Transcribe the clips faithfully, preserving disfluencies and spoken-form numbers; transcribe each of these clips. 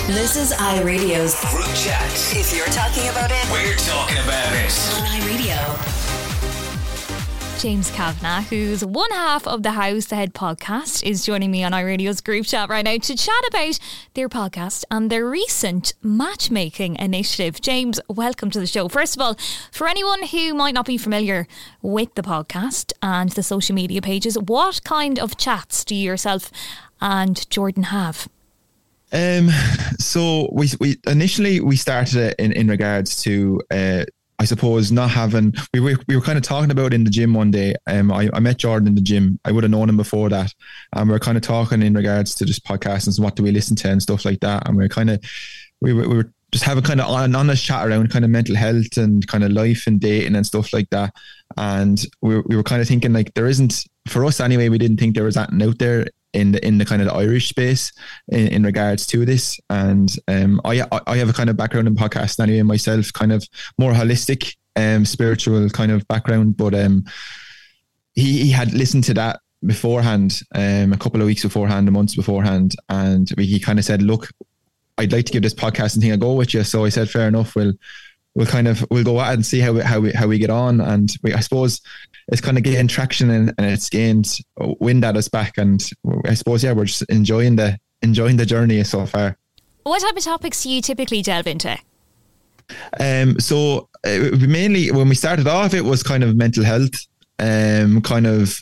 This is iRadio's Group Chat. If you're talking about it, We're talking about it. on iRadio. James Kavanagh, who's one half of the House the Head podcast, is joining me on iRadio's Group Chat right now to chat about their podcast and their recent matchmaking initiative. James, welcome to the show. First of all, for anyone who might not be familiar with the podcast and the social media pages, what kind of chats do you yourself and Jordan have? Um, so we we initially we started it in, in regards to uh, I suppose not having we were we were kind of talking about it in the gym one day. Um, I, I met Jordan in the gym. I would have known him before that, and we were kind of talking in regards to just podcasts and what do we listen to and stuff like that. And we were kind of we were, we were just having kind of an honest chat around kind of mental health and kind of life and dating and stuff like that. And we were, we were kind of thinking like there isn't, for us anyway, we didn't think there was anything out there in the in the kind of the Irish space in, in regards to this. And um, I I have a kind of background in podcasting anyway myself, kind of more holistic, um, spiritual kind of background. But um, he he had listened to that beforehand, um, a couple of weeks beforehand, a months beforehand, and he kind of said, "Look, I'd like to give this podcasting thing a go with you." So I said, "Fair enough. We'll we'll kind of we'll go at it and see how we, how we how we get on." And we, I suppose it's kind of getting traction and, and it's gained wind at us back. And I suppose, yeah, we're just enjoying the enjoying the journey so far. What type of topics do you typically delve into? Um, so uh, mainly when we started off, it was kind of mental health. Um, kind of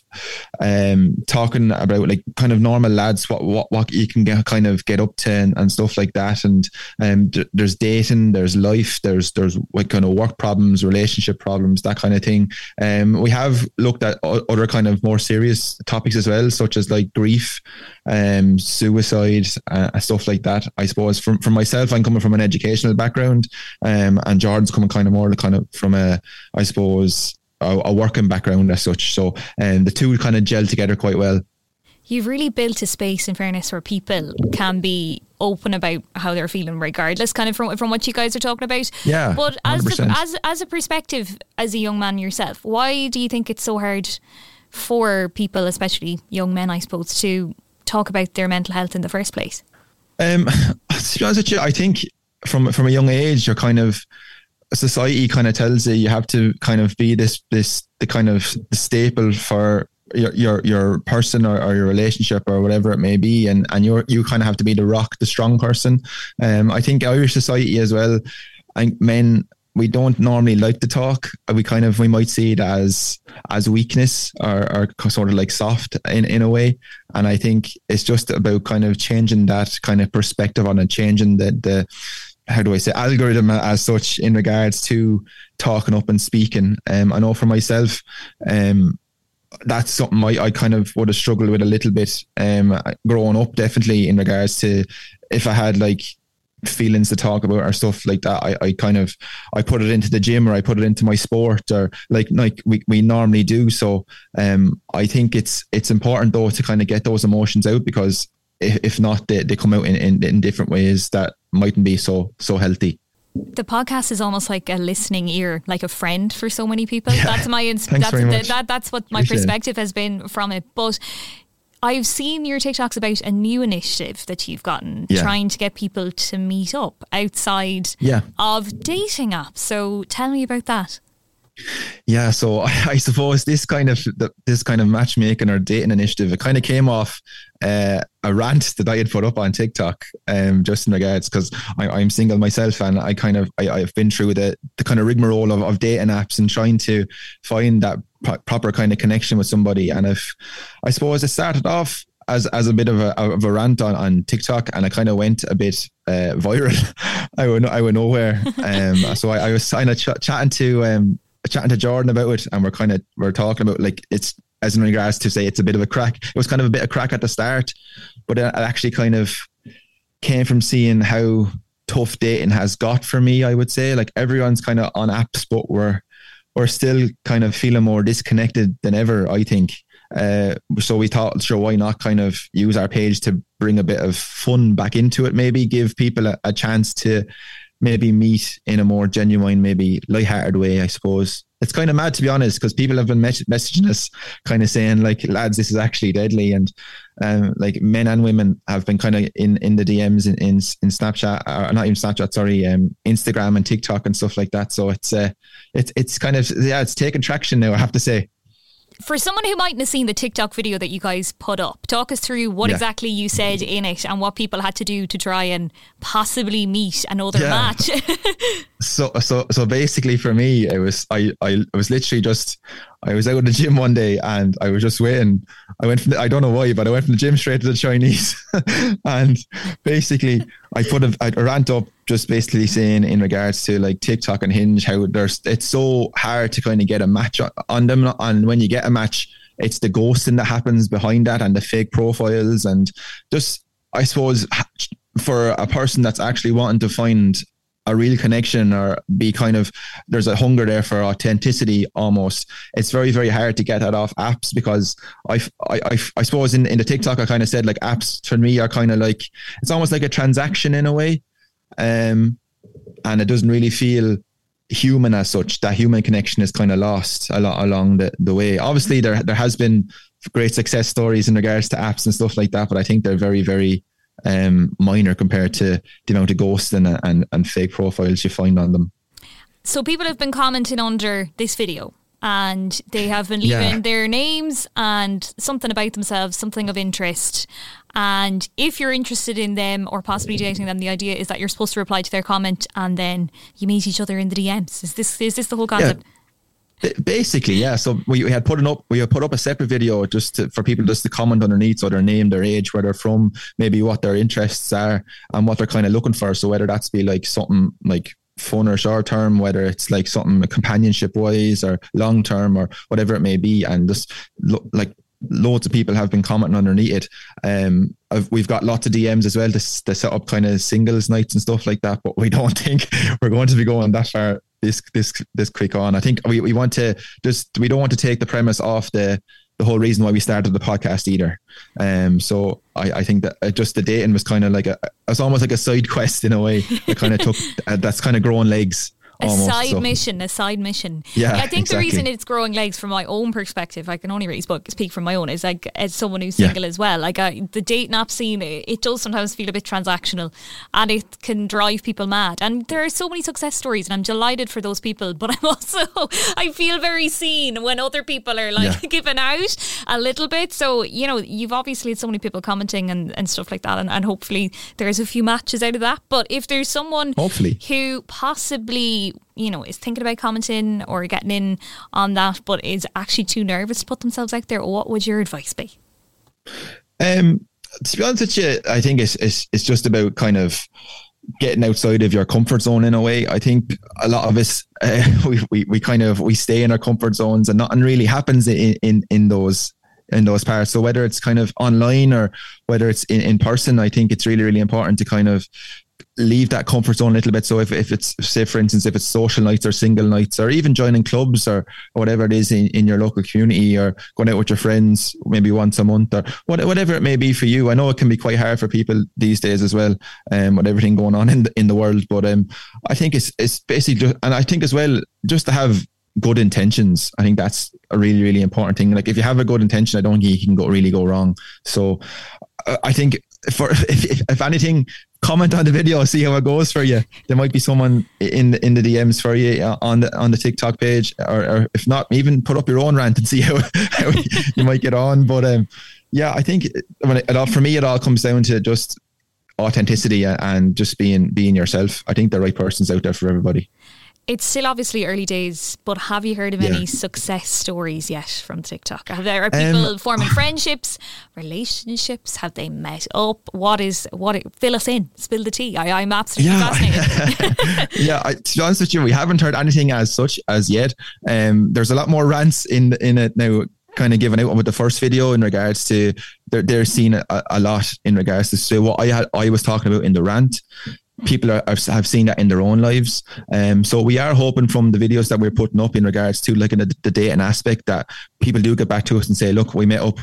um, talking about like kind of normal lads, what what what you can get, kind of get up to and, and stuff like that. And um, d- there's dating, there's life, there's there's like kind of work problems, relationship problems, that kind of thing. Um, we have looked at o- other kind of more serious topics as well, such as like grief, um, suicide, uh, stuff like that. I suppose from from myself, I'm coming from an educational background, um, and Jordan's coming kind of more kind of from a, I suppose, a, a working background as such. So um, the two kind of gel together quite well. You've really built a space, in fairness, where people can be open about how they're feeling, regardless, kind of from from what you guys are talking about. Yeah, but as one hundred percent. the, as as a perspective, as a young man yourself, why do you think it's so hard for people, especially young men, I suppose, to talk about their mental health in the first place? Um, to be honest with you, I think from from a young age, you're kind of, society kind of tells you you have to kind of be this this the kind of the staple for your your your person or, or your relationship or whatever it may be, and and you you kind of have to be the rock, the strong person. Um, I think Irish society as well, I think men, we don't normally like to talk. We kind of we might see it as as weakness or, or sort of like soft in in a way. And I think it's just about kind of changing that kind of perspective on it, changing the the how do I say, algorithm as such in regards to talking up and speaking. Um, I know for myself, um, that's something I, I kind of would have struggled with a little bit um, growing up, definitely in regards to if I had like feelings to talk about or stuff like that, I, I kind of, I put it into the gym or I put it into my sport or like, like we, we normally do. So um, I think it's, it's important though to kind of get those emotions out, because if, if not, they, they come out in, in, in different ways that mightn't be so so healthy. The podcast is almost like a listening ear, like a friend for so many people. Yeah. That's my ins- Thanks that's very the, much. that that's what my Appreciate perspective has been from it. But I've seen your TikToks about a new initiative that you've gotten, Yeah. trying to get people to meet up outside Yeah. of dating apps. So tell me about that. Yeah, so I, I suppose this kind of this kind of matchmaking or dating initiative, it kind of came off uh, a rant that I had put up on TikTok, um, just in regards, because I'm single myself and I kind of I, I've been through the the kind of rigmarole of, of dating apps and trying to find that pro- proper kind of connection with somebody. And if I suppose it started off as as a bit of a of a rant on, on TikTok, and I kind of went a bit uh, viral. I went I went nowhere. Um, so I, I was kind of ch- chatting to um. chatting to Jordan about it, and we're kind of we're talking about like it's as in regards to say it's a bit of a crack. It was kind of a bit of crack at the start, but it actually kind of came from seeing how tough dating has got for me. I would say like everyone's kind of on apps, but we're we're still kind of feeling more disconnected than ever, I think. Uh, so we thought, sure, why not kind of use our page to bring a bit of fun back into it? Maybe give people a, a chance to maybe meet in a more genuine, maybe lighthearted way, I suppose. It's kind of mad, to be honest, because people have been mes- messaging us kind of saying like, lads, this is actually deadly. And um, like men and women have been kind of in, in the D Ms in, in, in Snapchat, or not even Snapchat, sorry, um, Instagram and TikTok and stuff like that. So it's, uh, it's, it's kind of, yeah, it's taken traction now, I have to say. For someone who mightn't have seen the TikTok video that you guys put up, talk us through what yeah. exactly you said in it and what people had to do to try and possibly meet another yeah. match. so, so, so basically for me, it was, I, I was literally just, I was out in the gym one day and I was just waiting. I went from the, I don't know why, but I went from the gym straight to the Chinese. And basically I put a, a rant up just basically saying in regards to like TikTok and Hinge, how there's, it's so hard to kind of get a match on them. And when you get a match, it's the ghosting that happens behind that and the fake profiles. And just, I suppose for a person that's actually wanting to find a real connection or be kind of, there's a hunger there for authenticity almost. It's very, very hard to get that off apps because I, I, I, I suppose in, in the TikTok, I kind of said like apps for me are kind of like, it's almost like a transaction in a way. Um, and it doesn't really feel human as such. That human connection is kind of lost a lot along the, the way. Obviously there, there has been great success stories in regards to apps and stuff like that, but I think they're very, very, um minor compared to the amount of ghosting and, and, and fake profiles you find on them. So people have been commenting under this video and they have been leaving yeah. their names and something about themselves, something of interest. And if you're interested in them or possibly dating them, the idea is that you're supposed to reply to their comment and then you meet each other in the D Ms. Is this is this the whole concept? Yeah. Basically, yeah. So we, we had put up we had put up a separate video just to, for people just to comment underneath, so their name, their age, where they're from, maybe what their interests are, and what they're kind of looking for. So whether that's be like something like fun or short term, whether it's like something companionship wise or long term or whatever it may be, and just lo- like loads of people have been commenting underneath it. Um, I've, we've got lots of D Ms as well to, to set up kind of singles nights and stuff like that, but we don't think we're going to be going that far this this this quick on. I think we, we want to just we don't want to take the premise off the the whole reason why we started the podcast either. Um, so I, I think that just the dating was kind of like a it's almost like a side quest in a way that kind of took uh, that's kind of growing legs. A almost, side so. mission, a side mission. Yeah, I think exactly. the reason it's growing legs from my own perspective, I can only really speak, speak from my own, is like as someone who's yeah. single as well. Like uh, the dating app scene, it, it does sometimes feel a bit transactional, and it can drive people mad. And there are so many success stories, and I'm delighted for those people. But I'm also, I feel very seen when other people are like yeah. giving out a little bit. So you know, you've obviously had so many people commenting and, and stuff like that, and, and hopefully there's a few matches out of that. But if there's someone hopefully who possibly, you know, is thinking about commenting or getting in on that, but is actually too nervous to put themselves out there, what would your advice be? Um, to be honest with you, I think it's, it's, it's just about kind of getting outside of your comfort zone in a way. I think a lot of us, uh, we, we, we kind of, we stay in our comfort zones and nothing really happens in, in, in those in those parts. So whether it's kind of online or whether it's in, in person, I think it's really, really important to kind of leave that comfort zone a little bit. So if, if it's, say for instance, if it's social nights or single nights or even joining clubs or, or whatever it is in, in your local community, or going out with your friends maybe once a month or what, whatever it may be for you. I know it can be quite hard for people these days as well, um, with everything going on in the, in the world. But um, I think it's it's basically just, and I think as well, just to have good intentions. I think that's a really, really important thing. Like if you have a good intention, I don't think you can go really go wrong. So I think for if, if, if anything, comment on the video, see how it goes for you. There might be someone in the, in the D Ms for you on the on the TikTok page, or, or if not, even put up your own rant and see how, how you might get on. But um, yeah, I think when it, it all, for me, it all comes down to just authenticity and just being being yourself. I think the right person's out there for everybody. It's still obviously early days, but have you heard of yeah. any success stories yet from TikTok? Are there are people um, forming friendships, relationships? Have they met up? What is what? It, fill us in, spill the tea. I, I'm absolutely yeah. fascinated. yeah, I, to be honest with you, we haven't heard anything as such as yet. Um, there's a lot more rants in in it now, kind of given out with the first video in regards to they're they're seeing a, a lot in regards to so what I had I was talking about in the rant. People are, have seen that in their own lives. Um, so we are hoping from the videos that we're putting up in regards to like in the, the dating aspect that people do get back to us and say, look, we met up with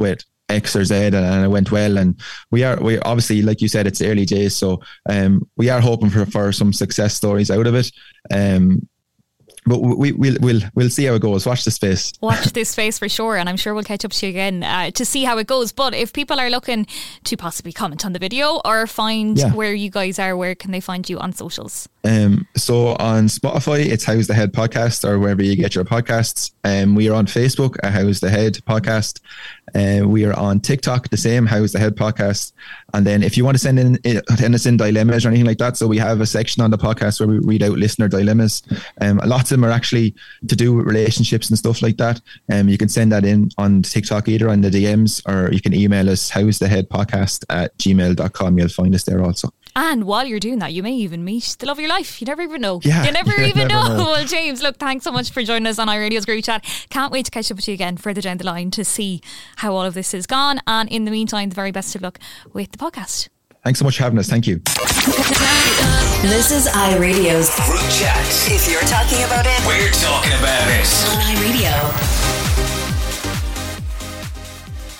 X or Z, and, and it went well. And we are, we obviously, like you said, it's early days, so um, we are hoping for, for some success stories out of it. Um, But we, we'll we'll we'll see how it goes. Watch the space. Watch this space for sure, and I'm sure we'll catch up to you again uh, to see how it goes. But if people are looking to possibly comment on the video or find yeah. where you guys are, where can they find you on socials? Um, so on Spotify, it's How's the Head Podcast, or wherever you get your podcasts. Um, we are on Facebook at How's the Head Podcast. Uh, we are on TikTok, the same, How's the Head Podcast. And then if you want to send in, send us in dilemmas or anything like that, so we have a section on the podcast where we read out listener dilemmas. Um, lots of them are actually to do with relationships and stuff like that. Um, you can send that in on TikTok, either on the D Ms, or you can email us, how's the head podcast at gmail dot com. You'll find us there also. And while you're doing that, you may even meet the love of your life. You never even know. Yeah, you never you even never know. know. Well, James, look, thanks so much for joining us on iRadio's Group Chat. Can't wait to catch up with you again further down the line to see how all of this has gone. And in the meantime, the very best of luck with the podcast. Thanks so much for having us. Thank you. This is iRadio's Group Chat. If you're talking about it, We're talking about it. on iRadio.